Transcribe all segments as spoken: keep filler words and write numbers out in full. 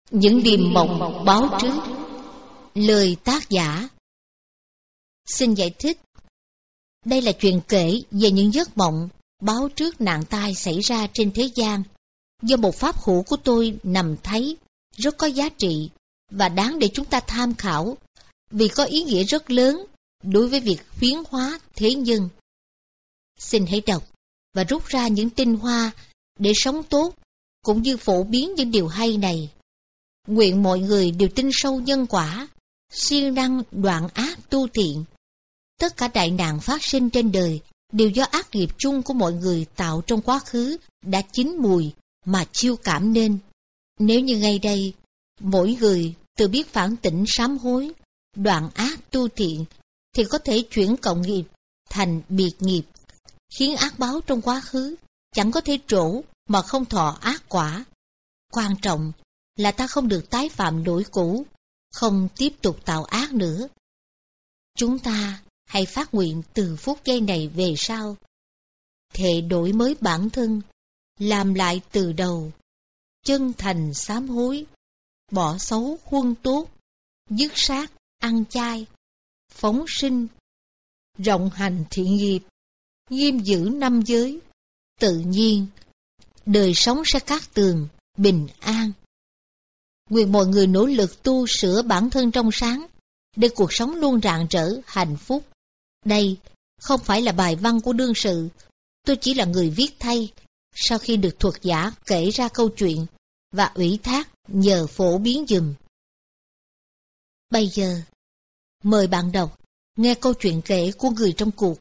Những điềm mộng báo trước. Lời tác giả. Xin giải thích. Đây là chuyện kể về những giấc mộng báo trước nạn tai xảy ra trên thế gian, do một pháp hữu của tôi nằm thấy rất có giá trị và đáng để chúng ta tham khảo, vì có ý nghĩa rất lớn đối với việc khuyến hóa thế nhân. Xin hãy đọc và rút ra những tinh hoa để sống tốt, cũng như phổ biến những điều hay này. Nguyện mọi người đều tin sâu nhân quả, siêng năng đoạn ác tu thiện. Tất cả đại nạn phát sinh trên đời đều do ác nghiệp chung của mọi người tạo trong quá khứ đã chín mùi mà chiêu cảm nên. Nếu như ngay đây, mỗi người tự biết phản tỉnh sám hối, đoạn ác tu thiện, thì có thể chuyển cộng nghiệp thành biệt nghiệp, khiến ác báo trong quá khứ chẳng có thể trổ mà không thọ ác quả. Quan trọng là ta không được tái phạm lỗi cũ, không tiếp tục tạo ác nữa. Chúng ta hãy phát nguyện từ phút giây này về sau, thệ đổi mới bản thân, làm lại từ đầu, chân thành sám hối, bỏ xấu huân tốt, dứt sát ăn chay, phóng sinh, rộng hành thiện nghiệp, nghiêm giữ năm giới. Tự nhiên đời sống sẽ cát tường, bình an. Nguyện mọi người nỗ lực tu sửa bản thân trong sáng, để cuộc sống luôn rạng rỡ, hạnh phúc. Đây không phải là bài văn của đương sự, tôi chỉ là người viết thay, sau khi được thuật giả kể ra câu chuyện và ủy thác nhờ phổ biến giùm. Bây giờ, mời bạn đọc nghe câu chuyện kể của người trong cuộc.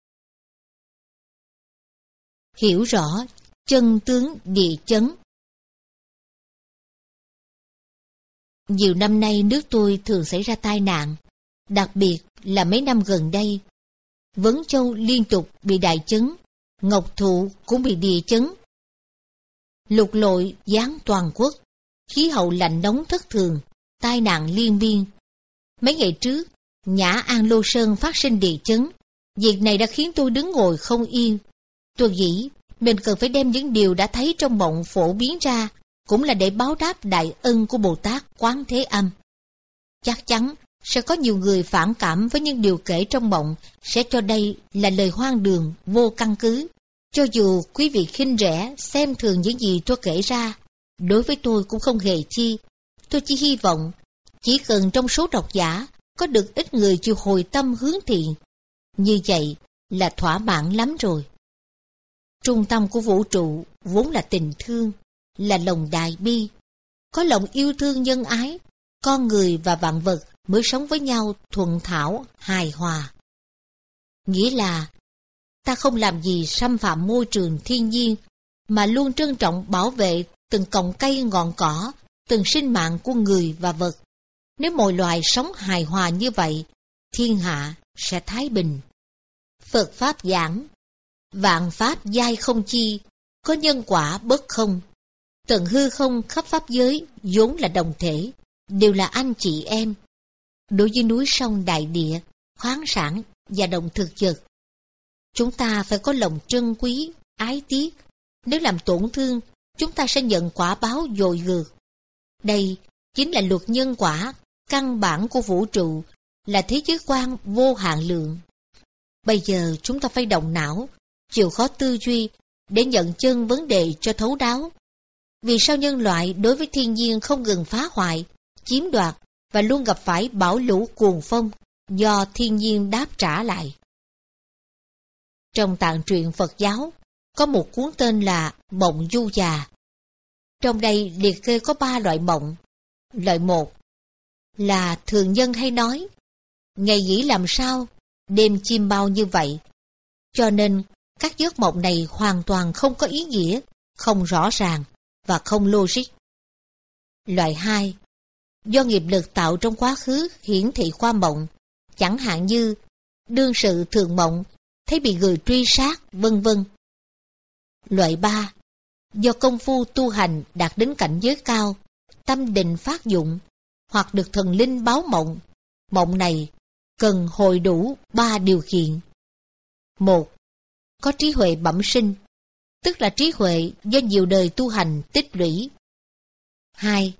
Hiểu rõ chân tướng địa chấn. Nhiều năm nay nước tôi thường xảy ra tai nạn, đặc biệt là mấy năm gần đây. Vấn Châu liên tục bị đại chấn, Ngọc Thụ cũng bị địa chấn. Lục lội giáng toàn quốc, khí hậu lạnh nóng thất thường, tai nạn liên miên. Mấy ngày trước, Nhã An Lô Sơn phát sinh địa chấn. Việc này đã khiến tôi đứng ngồi không yên. Tôi nghĩ mình cần phải đem những điều đã thấy trong mộng phổ biến ra, cũng là để báo đáp đại ân của Bồ Tát Quán Thế Âm. Chắc chắn sẽ có nhiều người phản cảm với những điều kể trong mộng, sẽ cho đây là lời hoang đường, vô căn cứ. Cho dù quý vị khinh rẻ, xem thường những gì tôi kể ra, đối với tôi cũng không hề chi. Tôi chỉ hy vọng, chỉ cần trong số độc giả có được ít người chịu hồi tâm hướng thiện, như vậy là thỏa mãn lắm rồi. Trung tâm của vũ trụ vốn là tình thương, là lòng đại bi. Có lòng yêu thương nhân ái, con người và vạn vật mới sống với nhau thuận thảo, hài hòa. Nghĩa là ta không làm gì xâm phạm môi trường thiên nhiên, mà luôn trân trọng bảo vệ từng cọng cây ngọn cỏ, từng sinh mạng của người và vật. Nếu mọi loài sống hài hòa như vậy, thiên hạ sẽ thái bình. Phật Pháp giảng, vạn pháp giai không chi, có nhân quả bất không. Tận hư không khắp pháp giới vốn là đồng thể, đều là anh chị em. Đối với núi sông đại địa, khoáng sản và động thực vật, chúng ta phải có lòng trân quý, ái tiếc. Nếu làm tổn thương, chúng ta sẽ nhận quả báo dội ngược. Đây chính là luật nhân quả, căn bản của vũ trụ, là thế giới quan vô hạn lượng. Bây giờ chúng ta phải động não, chịu khó tư duy để nhận chân vấn đề cho thấu đáo. Vì sao nhân loại đối với thiên nhiên không ngừng phá hoại, chiếm đoạt và luôn gặp phải bão lũ cuồng phong do thiên nhiên đáp trả lại? Trong tạng truyện Phật giáo có một cuốn tên là Mộng Du Già. Trong đây liệt kê có ba loại mộng. Loại một là thường nhân hay nói, ngày nghỉ làm sao, đêm chim bao như vậy. Cho nên các giấc mộng này hoàn toàn không có ý nghĩa, không rõ ràng và không logic. Loại hai, do nghiệp lực tạo trong quá khứ hiển thị qua mộng, chẳng hạn như đương sự thường mộng thấy bị người truy sát, vân vân. Loại ba, do công phu tu hành đạt đến cảnh giới cao, tâm định phát dụng, hoặc được thần linh báo mộng. Mộng này cần hội đủ ba điều kiện. Một, có trí huệ bẩm sinh, tức là trí huệ do nhiều đời tu hành tích lũy. Hai,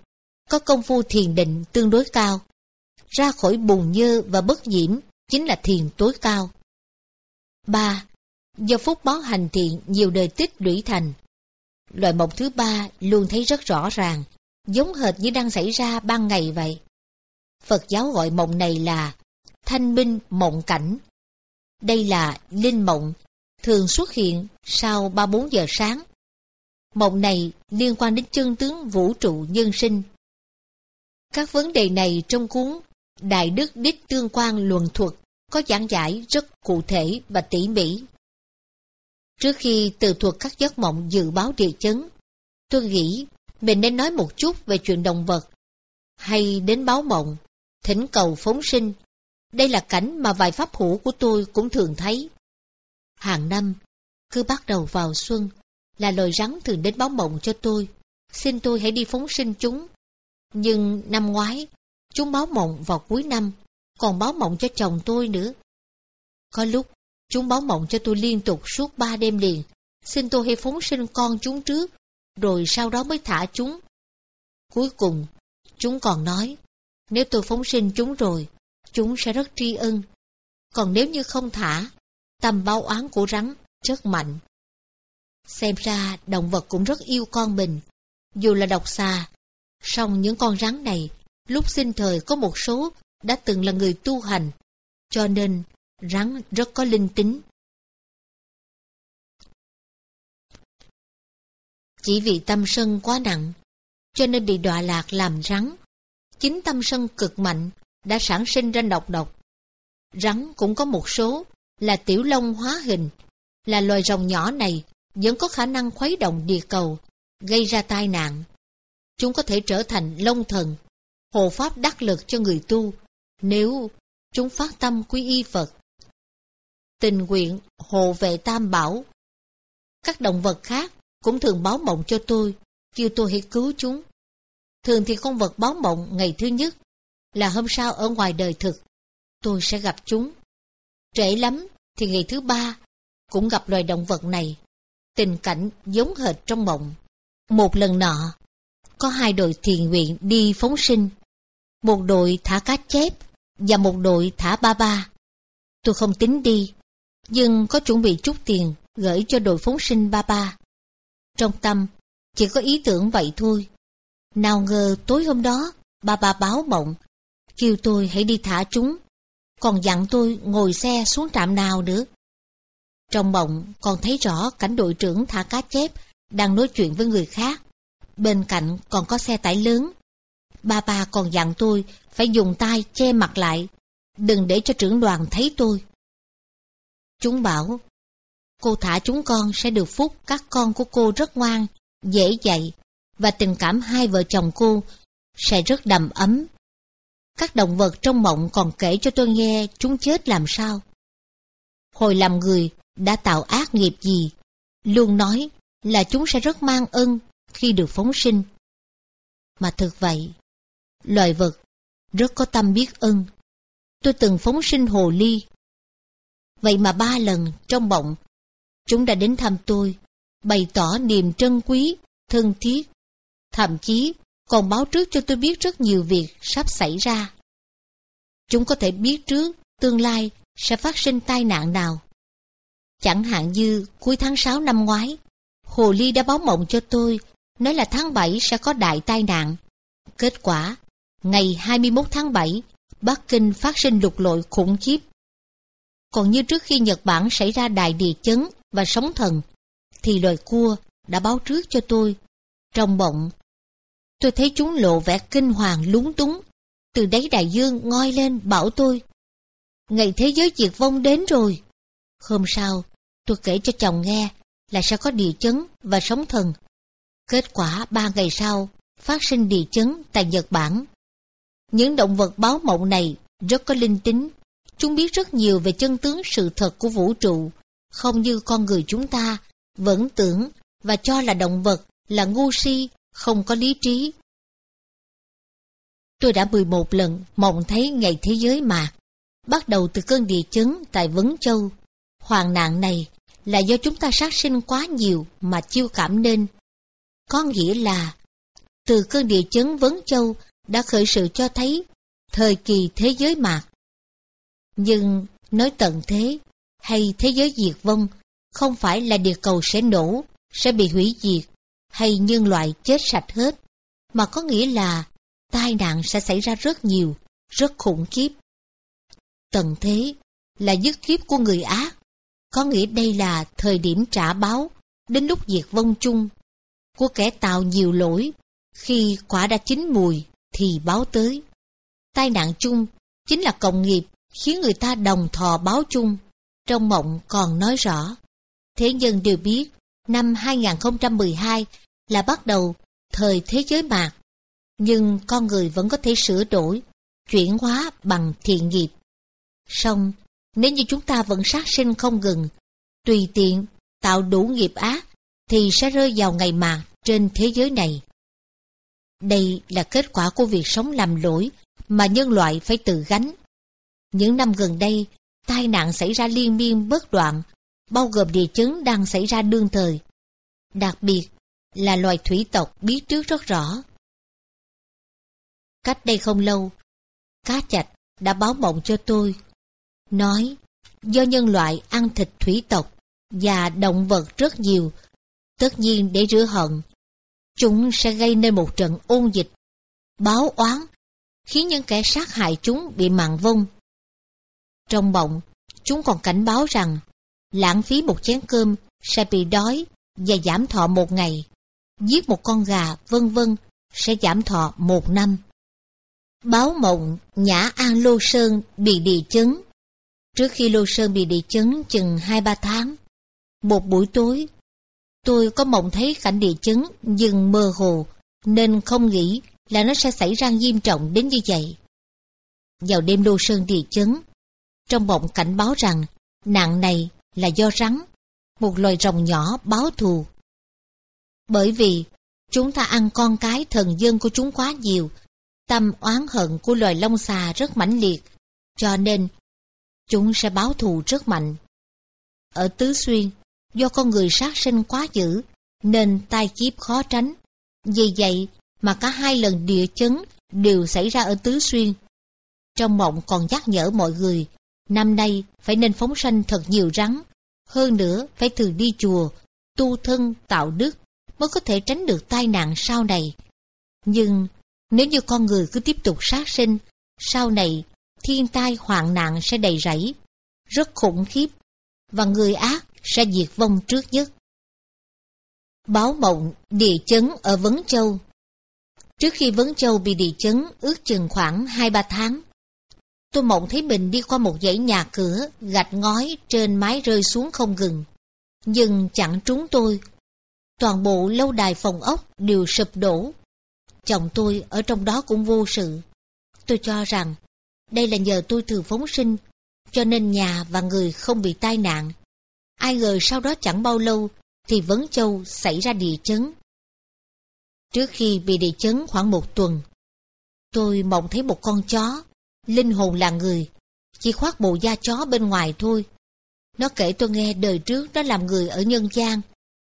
có công phu thiền định tương đối cao. Ra khỏi bùn nhơ và bất nhiễm chính là thiền tối cao. ba. Do phúc báo hành thiện nhiều đời tích lũy thành. Loại mộng thứ ba luôn thấy rất rõ ràng, giống hệt như đang xảy ra ban ngày vậy. Phật giáo gọi mộng này là thanh minh mộng cảnh. Đây là linh mộng, thường xuất hiện sau ba bốn giờ sáng. Mộng này liên quan đến chân tướng vũ trụ nhân sinh. Các vấn đề này trong cuốn Đại Đức Đích Tương Quan Luận Thuật có giảng giải rất cụ thể và tỉ mỉ. Trước khi từ thuật các giấc mộng dự báo địa chấn, tôi nghĩ mình nên nói một chút về chuyện động vật, hay đến báo mộng, thỉnh cầu phóng sinh. Đây là cảnh mà vài pháp hữu của tôi cũng thường thấy. Hàng năm, cứ bắt đầu vào xuân, là loài rắn thường đến báo mộng cho tôi, xin tôi hãy đi phóng sinh chúng. Nhưng năm ngoái, chúng báo mộng vào cuối năm, còn báo mộng cho chồng tôi nữa. Có lúc, chúng báo mộng cho tôi liên tục suốt ba đêm liền, xin tôi hãy phóng sinh con chúng trước, rồi sau đó mới thả chúng. Cuối cùng, chúng còn nói, nếu tôi phóng sinh chúng rồi, chúng sẽ rất tri ân. Còn nếu như không thả, tầm báo oán của rắn rất mạnh. Xem ra động vật cũng rất yêu con mình, dù là độc xà. Song những con rắn này, lúc sinh thời có một số đã từng là người tu hành, cho nên rắn rất có linh tính. Chỉ vì tâm sân quá nặng, cho nên bị đọa lạc làm rắn. Chính tâm sân cực mạnh đã sản sinh ra độc độc. Rắn cũng có một số là tiểu long hóa hình, là loài rồng nhỏ này vẫn có khả năng khuấy động địa cầu, gây ra tai nạn. Chúng có thể trở thành long thần, hộ pháp đắc lực cho người tu, nếu chúng phát tâm quy y Phật, tình nguyện hộ vệ tam bảo. Các động vật khác cũng thường báo mộng cho tôi, kêu tôi hãy cứu chúng. Thường thì con vật báo mộng ngày thứ nhất là hôm sau ở ngoài đời thực, tôi sẽ gặp chúng. Trễ lắm thì ngày thứ ba cũng gặp loài động vật này. Tình cảnh giống hệt trong mộng. Một lần nọ, có hai đội thiện nguyện đi phóng sinh. Một đội thả cá chép và một đội thả ba ba. Tôi không tính đi, nhưng có chuẩn bị chút tiền gửi cho đội phóng sinh ba ba. Trong tâm chỉ có ý tưởng vậy thôi. Nào ngờ tối hôm đó ba ba báo mộng, kêu tôi hãy đi thả chúng, còn dặn tôi ngồi xe xuống trạm nào nữa. Trong mộng còn thấy rõ cảnh đội trưởng thả cá chép đang nói chuyện với người khác. Bên cạnh còn có xe tải lớn. Ba ba còn dặn tôi phải dùng tay che mặt lại, đừng để cho trưởng đoàn thấy tôi. Chúng bảo, cô thả chúng con sẽ được phúc, các con của cô rất ngoan, dễ dạy, và tình cảm hai vợ chồng cô sẽ rất đầm ấm. Các động vật trong mộng còn kể cho tôi nghe chúng chết làm sao. Hồi làm người đã tạo ác nghiệp gì, luôn nói là chúng sẽ rất mang ơn khi được phóng sinh. Mà thực vậy, loài vật rất có tâm biết ơn. Tôi từng phóng sinh hồ ly. Vậy mà ba lần trong mộng, chúng đã đến thăm tôi, bày tỏ niềm trân quý, thân thiết. Thậm chí còn báo trước cho tôi biết rất nhiều việc sắp xảy ra. Chúng có thể biết trước tương lai sẽ phát sinh tai nạn nào. Chẳng hạn như cuối tháng sáu năm ngoái, hồ ly đã báo mộng cho tôi, nói là tháng bảy sẽ có đại tai nạn. Kết quả, ngày hai mươi mốt tháng bảy, Bắc Kinh phát sinh lục lội khủng khiếp. Còn như trước khi Nhật Bản xảy ra đại địa chấn và sóng thần, thì loài cua đã báo trước cho tôi. Trong mộng, tôi thấy chúng lộ vẻ kinh hoàng lúng túng, từ đáy đại dương ngoi lên bảo tôi, ngày thế giới diệt vong đến rồi. Hôm sau, tôi kể cho chồng nghe là sẽ có địa chấn và sóng thần. Kết quả ba ngày sau, phát sinh địa chấn tại Nhật Bản. Những động vật báo mộng này rất có linh tính. Chúng biết rất nhiều về chân tướng sự thật của vũ trụ, không như con người chúng ta vẫn tưởng và cho là động vật là ngu si, không có lý trí. Tôi đã mười một lần mộng thấy ngày thế giới mạt, bắt đầu từ cơn địa chấn tại Vấn Châu. Hoạn nạn này là do chúng ta sát sinh quá nhiều mà chiêu cảm nên. Có nghĩa là từ cơn địa chấn Vấn Châu đã khởi sự cho thấy thời kỳ thế giới mạt. Nhưng nói tận thế hay thế giới diệt vong không phải là địa cầu sẽ nổ, sẽ bị hủy diệt hay nhân loại chết sạch hết, mà có nghĩa là tai nạn sẽ xảy ra rất nhiều, rất khủng khiếp. Tận thế là dứt kiếp của người ác, có nghĩa đây là thời điểm trả báo đến lúc diệt vong chung của kẻ tạo nhiều lỗi. Khi quả đã chín mùi thì báo tới. Tai nạn chung chính là cộng nghiệp khiến người ta đồng thọ báo chung. Trong mộng còn nói rõ, thế nhân đều biết năm hai không một hai là bắt đầu thời thế giới mạt, nhưng con người vẫn có thể sửa đổi, chuyển hóa bằng thiện nghiệp. Song nếu như chúng ta vẫn sát sinh không ngừng, tùy tiện tạo đủ nghiệp ác, thì sẽ rơi vào ngày mạt trên thế giới này. Đây là kết quả của việc sống làm lỗi mà nhân loại phải tự gánh. Những năm gần đây, tai nạn xảy ra liên miên bất đoạn, bao gồm địa chấn đang xảy ra đương thời. Đặc biệt là loài thủy tộc biết trước rất rõ. Cách đây không lâu, Cá Chạch đã báo mộng cho tôi, nói do nhân loại ăn thịt thủy tộc và động vật rất nhiều, tất nhiên để rửa hận, chúng sẽ gây nên một trận ôn dịch, báo oán, khiến những kẻ sát hại chúng bị mạn vong. Trong mộng, chúng còn cảnh báo rằng lãng phí một chén cơm sẽ bị đói và giảm thọ một ngày, giết một con gà vân vân sẽ giảm thọ một năm. Báo mộng Nhã An Lô Sơn bị địa chấn. Trước khi Lô Sơn bị địa chấn chừng hai ba tháng, một buổi tối, tôi có mộng thấy cảnh địa chấn nhưng mơ hồ, nên không nghĩ là nó sẽ xảy ra nghiêm trọng đến như vậy. Vào đêm Lô Sơn địa chấn, trong mộng cảnh báo rằng nạn này là do rắn, một loài rồng nhỏ báo thù. Bởi vì chúng ta ăn con cái thần dân của chúng quá nhiều, tâm oán hận của loài long xà rất mãnh liệt, cho nên chúng sẽ báo thù rất mạnh. Ở Tứ Xuyên, do con người sát sinh quá dữ, nên tai kiếp khó tránh. Vì vậy mà cả hai lần địa chấn đều xảy ra ở Tứ Xuyên. Trong mộng còn nhắc nhở mọi người, năm nay phải nên phóng sanh thật nhiều rắn, hơn nữa phải thường đi chùa, tu thân tạo đức mới có thể tránh được tai nạn sau này. Nhưng nếu như con người cứ tiếp tục sát sinh, sau này thiên tai hoạn nạn sẽ đầy rẫy, rất khủng khiếp, và người ác sẽ diệt vong trước nhất. Báo mộng địa chấn ở Vấn Châu. Trước khi Vấn Châu bị địa chấn ước chừng khoảng hai ba tháng, tôi mộng thấy mình đi qua một dãy nhà cửa, gạch ngói trên mái rơi xuống không ngừng, nhưng chẳng trúng tôi. Toàn bộ lâu đài phòng ốc đều sụp đổ. Chồng tôi ở trong đó cũng vô sự. Tôi cho rằng đây là nhờ tôi thường phóng sinh, cho nên nhà và người không bị tai nạn. Ai ngờ sau đó chẳng bao lâu thì Vấn Châu xảy ra địa chấn. Trước khi bị địa chấn khoảng một tuần, tôi mộng thấy một con chó, linh hồn là người, chỉ khoác bộ da chó bên ngoài thôi. Nó kể tôi nghe đời trước nó làm người ở nhân gian,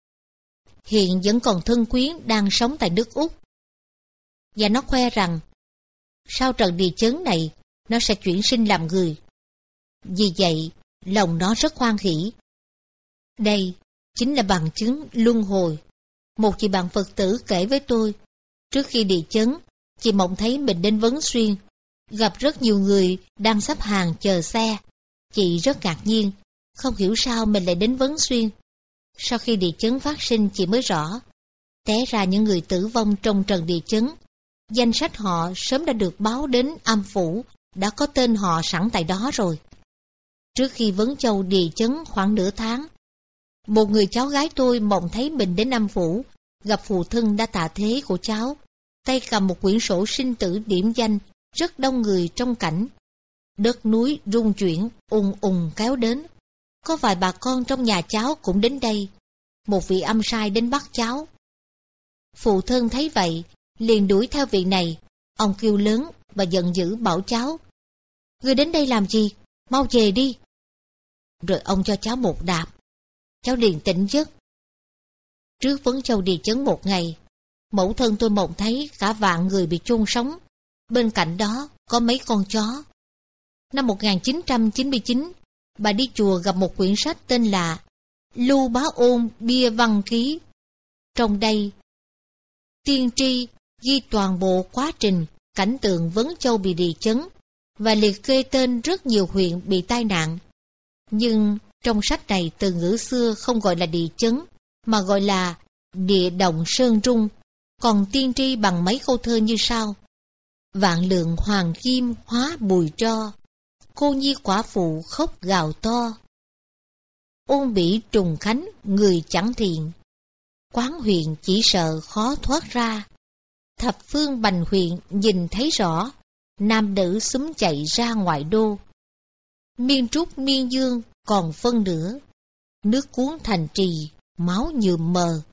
hiện vẫn còn thân quyến đang sống tại nước Úc. Và nó khoe rằng sau trận địa chấn này nó sẽ chuyển sinh làm người. Vì vậy lòng nó rất hoan hỉ. Đây chính là bằng chứng luân hồi. Một chị bạn Phật tử kể với tôi, trước khi địa chấn, chị mộng thấy mình đến Vấn Xuyên, gặp rất nhiều người đang xếp hàng chờ xe. Chị rất ngạc nhiên, không hiểu sao mình lại đến Vấn Xuyên. Sau khi địa chấn phát sinh chị mới rõ, té ra những người tử vong trong trận địa chấn, danh sách họ sớm đã được báo đến âm phủ, đã có tên họ sẵn tại đó rồi. Trước khi Vấn Châu địa chấn khoảng nửa tháng, một người cháu gái tôi mộng thấy mình đến âm phủ, gặp phụ thân đã tạ thế của cháu, tay cầm một quyển sổ sinh tử điểm danh, rất đông người trong cảnh. Đất núi rung chuyển, ùng ùng kéo đến. Có vài bà con trong nhà cháu cũng đến đây. Một vị âm sai đến bắt cháu. Phụ thân thấy vậy, liền đuổi theo vị này. Ông kêu lớn và giận dữ bảo cháu: "Ngươi đến đây làm gì? Mau về đi!" Rồi ông cho cháu một đạp. Cháu liền tỉnh giấc. Trước Vấn Châu địa chấn một ngày, Mẫu thân tôi mộng thấy cả vạn người bị chôn sống, bên cạnh đó có mấy con chó. Năm một nghìn chín trăm chín mươi chín, bà đi chùa gặp một quyển sách tên là Lưu Bá Ôn Bia Văn Ký. Trong đây, tiên tri ghi toàn bộ quá trình cảnh tượng Vấn Châu bị địa chấn và liệt kê tên rất nhiều huyện bị tai nạn. Nhưng trong sách này từ ngữ xưa không gọi là địa chấn, mà gọi là địa động sơn rung, còn tiên tri bằng mấy câu thơ như sau: Vạn lượng hoàng kim hóa bùi tro, cô nhi quả phụ khóc gào to. Ôn bỉ trùng khánh người chẳng thiện, quán huyện chỉ sợ khó thoát ra. Thập phương bành huyện nhìn thấy rõ, nam nữ xúm chạy ra ngoại đô. Miên Trúc Miên Dương còn phân nửa, nước cuốn thành trì máu nhuộm mờ.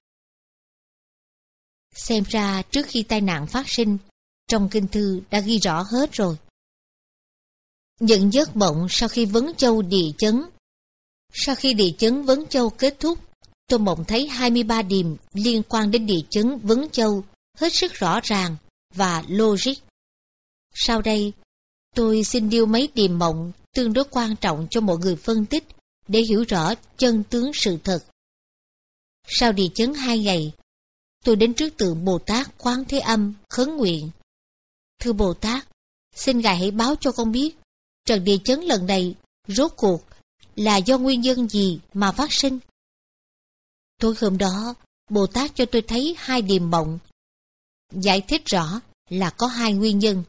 Xem ra trước khi tai nạn phát sinh, trong kinh thư đã ghi rõ hết rồi. Nhận giấc mộng sau khi Vấn Châu địa chấn. Sau khi địa chấn Vấn Châu kết thúc, tôi mộng thấy hai mươi ba điềm liên quan đến địa chấn Vấn Châu hết sức rõ ràng và logic. Sau đây, tôi xin điêu mấy điềm mộng tương đối quan trọng cho mọi người phân tích để hiểu rõ chân tướng sự thật. Sau địa chấn hai ngày, tôi đến trước tượng Bồ Tát Quán Thế Âm khấn nguyện: Thưa Bồ Tát, xin Ngài hãy báo cho con biết trận địa chấn lần này rốt cuộc là do nguyên nhân gì mà phát sinh. Tối hôm đó, Bồ Tát cho tôi thấy hai điềm mộng, giải thích rõ là có hai nguyên nhân.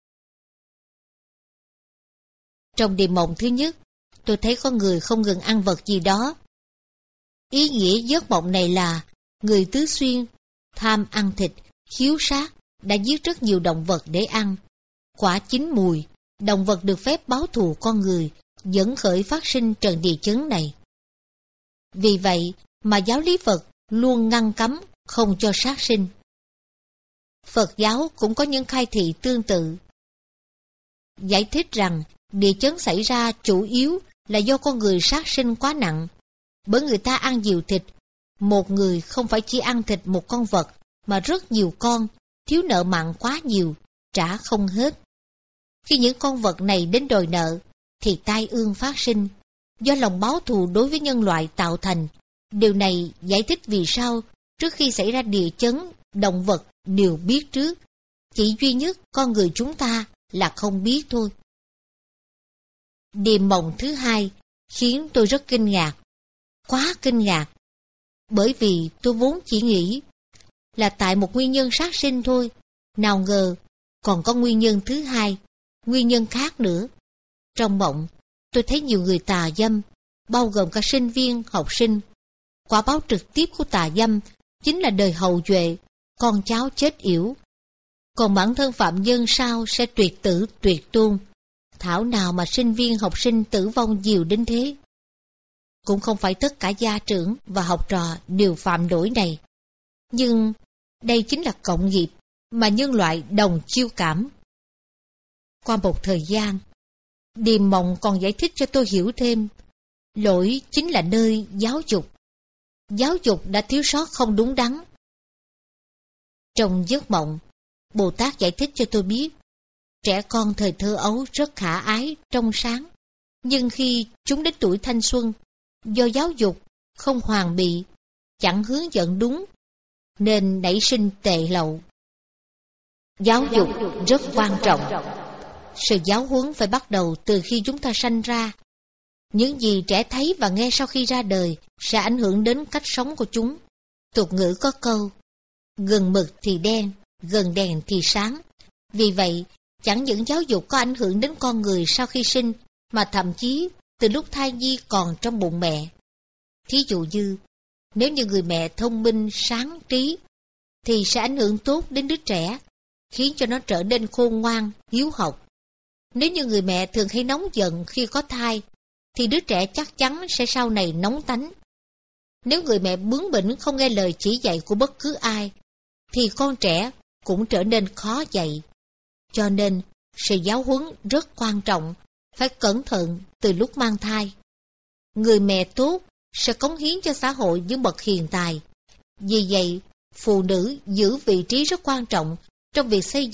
Trong điềm mộng thứ nhất, tôi thấy có người không ngừng ăn vật gì đó. Ý nghĩa giấc mộng này là người Tứ Xuyên tham ăn thịt, hiếu sát, đã giết rất nhiều động vật để ăn. Quả chín mùi, động vật được phép báo thù con người, dẫn khởi phát sinh trận địa chấn này. Vì vậy mà giáo lý Phật luôn ngăn cấm không cho sát sinh. Phật giáo cũng có những khai thị tương tự, giải thích rằng địa chấn xảy ra chủ yếu là do con người sát sinh quá nặng, bởi người ta ăn nhiều thịt. Một người không phải chỉ ăn thịt một con vật, mà rất nhiều con, thiếu nợ mặn quá nhiều, trả không hết. Khi những con vật này đến đòi nợ, thì tai ương phát sinh, do lòng báo thù đối với nhân loại tạo thành. Điều này giải thích vì sao, trước khi xảy ra địa chấn, động vật đều biết trước. Chỉ duy nhất con người chúng ta là không biết thôi. Điềm mộng thứ hai khiến tôi rất kinh ngạc, quá kinh ngạc, bởi vì tôi vốn chỉ nghĩ là tại một nguyên nhân sát sinh thôi, nào ngờ còn có nguyên nhân thứ hai, nguyên nhân khác nữa. Trong mộng, tôi thấy nhiều người tà dâm, bao gồm cả sinh viên, học sinh. Quả báo trực tiếp của tà dâm chính là đời hậu duệ, con cháu chết yểu. Còn bản thân phạm nhân sao sẽ tuyệt tử tuyệt tôn. Thảo nào mà sinh viên học sinh tử vong nhiều đến thế. Cũng không phải tất cả gia trưởng và học trò đều phạm lỗi này. Nhưng đây chính là cộng nghiệp mà nhân loại đồng chiêu cảm. Qua một thời gian, điềm mộng còn giải thích cho tôi hiểu thêm, lỗi chính là nơi giáo dục. Giáo dục đã thiếu sót không đúng đắn. Trong giấc mộng, Bồ Tát giải thích cho tôi biết, trẻ con thời thơ ấu rất khả ái, trong sáng, nhưng khi chúng đến tuổi thanh xuân, do giáo dục không hoàn bị, chẳng hướng dẫn đúng, nên nảy sinh tệ lậu. Giáo dục rất quan trọng. Sự giáo huấn phải bắt đầu từ khi chúng ta sanh ra. Những gì trẻ thấy và nghe sau khi ra đời sẽ ảnh hưởng đến cách sống của chúng. Tục ngữ có câu, gần mực thì đen, gần đèn thì sáng. Vì vậy, chẳng những giáo dục có ảnh hưởng đến con người sau khi sinh, mà thậm chí từ lúc thai nhi còn trong bụng mẹ. Thí dụ như, nếu như người mẹ thông minh, sáng trí, thì sẽ ảnh hưởng tốt đến đứa trẻ, khiến cho nó trở nên khôn ngoan, hiếu học. Nếu như người mẹ thường hay nóng giận khi có thai, thì đứa trẻ chắc chắn sẽ sau này nóng tánh. Nếu người mẹ bướng bỉnh không nghe lời chỉ dạy của bất cứ ai, thì con trẻ cũng trở nên khó dạy. Cho nên, sự giáo huấn rất quan trọng, phải cẩn thận từ lúc mang thai. Người mẹ tốt sẽ cống hiến cho xã hội những bậc hiền tài. Vì vậy, phụ nữ giữ vị trí rất quan trọng trong việc xây